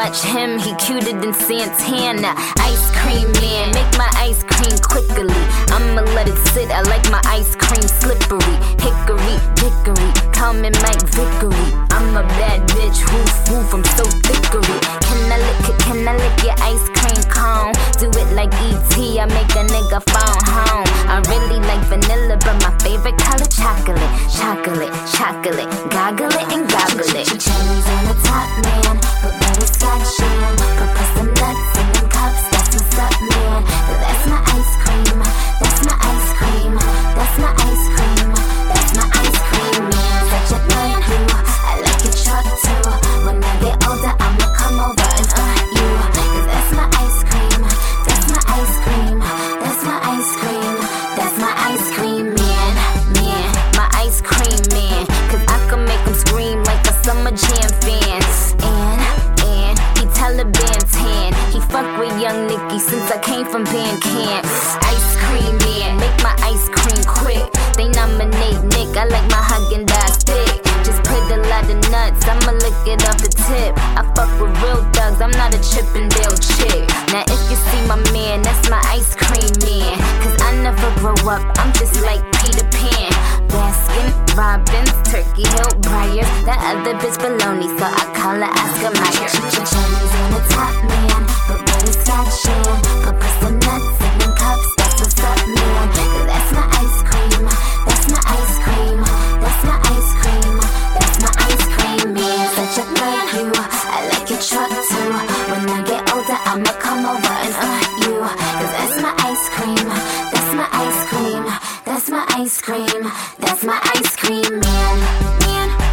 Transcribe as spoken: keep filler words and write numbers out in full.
watch him, he cuter than Santana. Ice cream man, make my ice cream quickly. I'ma let it sit, I like my ice cream slippery. Hickory, dickory, call me Mike Vickery. I'm a bad bitch, woof woof, I'm so thickery. Can I lick it, can I lick your ice cream cone? Do it like E T, I make a nigga phone home. I really like vanilla, but my favorite color chocolate. Chocolate, chocolate, goggle it and gobble it. Cherries on the top, man, but butterscotch in. Put put some nuts in them cups, that's what's up, man. But that's my ice cream, that's my ice cream, that's my ice cream, that's my ice cream, man. Such a good you, I like your truck too. When I get older, I'ma come over and uh you. Cause that's my ice cream, that's my ice cream, that's my ice cream, that's my ice cream, man, man, my ice cream man. Cause I can make him scream like a summer jam fan. And, and, he Taliban tan. He fuck with young Nicky since I came from band camp. Ice cream man, make my ice cream quick. They nominate Nick, I like my Haagen-Dazs thick. Just put a lot of nuts, I'ma lick it off the tip. I fuck with real thugs, I'm not a Chippendale chick. Now if you see my man, that's my ice cream man. Cause I never grow up, I'm just like Peter Pan. Baskin, Robbins, Turkey Hill, Briars. That other bitch baloney, so I call her Oscar Mayer. Cherries on the top, man, but butterscotch in. Put put some nuts in them cups, that's what's up, man. Cause that's my ice cream, that's my ice cream, that's my ice cream, that's my ice cream, man. Such a good you, I like your truck too. When I get older, I'ma come over and uh you. Cause that's my ice cream, that's my ice cream, that's my ice cream, that's my ice cream, man, man.